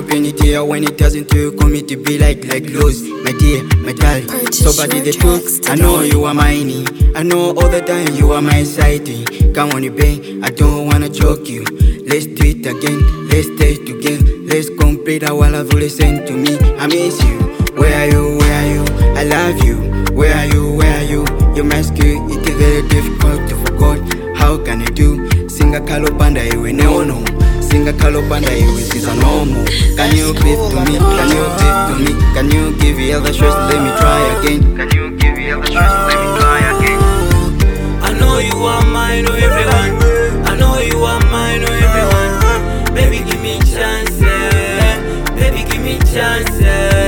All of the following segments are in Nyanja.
penalty when it doesn't to commit to be like lose. My dear, my darling, so bad is the truth. I know you are mine. I know all the time you are my sighting. Come on, you babe, I don't wanna choke you. Let's do it again, let's stay together. Let's complete our love, listen to me. I miss you. Where are you? Where are you? I love you. Where are you? Where are you? You must go. It is very difficult to forget. How can you do? Singa kalopanda iwe neono. Singa kalopanda iwe sisa normal. Can you give to me? Can you give to me? Can you give the other choice? Let me try again. Can you give the other choice? Let me try again. I know you are mine, oh everyone. I know you are mine, oh everyone. Baby, give me chance, baby, give me chance.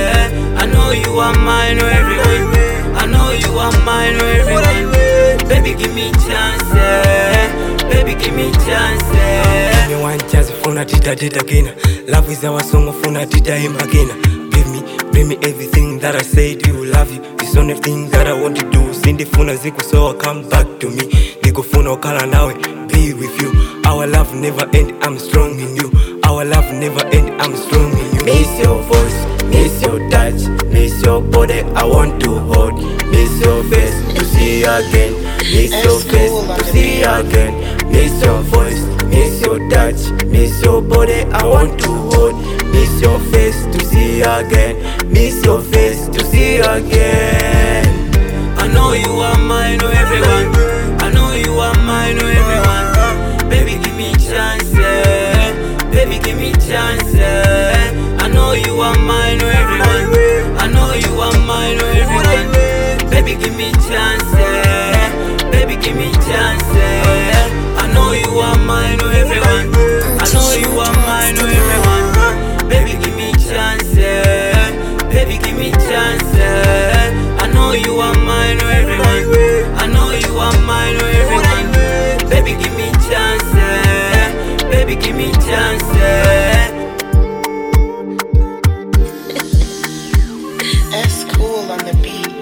I know you are mine, oh everyone. I know you are mine, oh everyone. Baby, give me chance, baby, give me chance. Give me one chance, phone it again. Love is our song, phone it again. Bring me everything that I say to you, love you. It's the only thing that I want to do. Send the phone as so come back to me. Niko phone okala nawe, be with you. Our love never end, I'm strong in you. Our love never end, I'm strong in you. Miss your voice, miss your touch, miss your body, I want to hold. Miss your face, to see you again. Miss your face, to see you again. Miss your voice, miss your touch, miss your body, I want to hold. Miss your face, to see you again. Miss your face, to see you again. I know you are mine, oh everyone. I know you are mine, oh everyone. Baby, give me chance, baby, give me chance. I know you are mine, oh everyone. I know you are mine, oh everyone. Baby, give me chance, baby, give me chance. I know you are mine, oh everyone. I know you are mine, oh everyone. Baby, give me chance, baby, give me chance. I know you are mine, oh everyone. I know you are mine, oh everyone. Baby, give me chance, baby, give me chance. That's cool on the beat.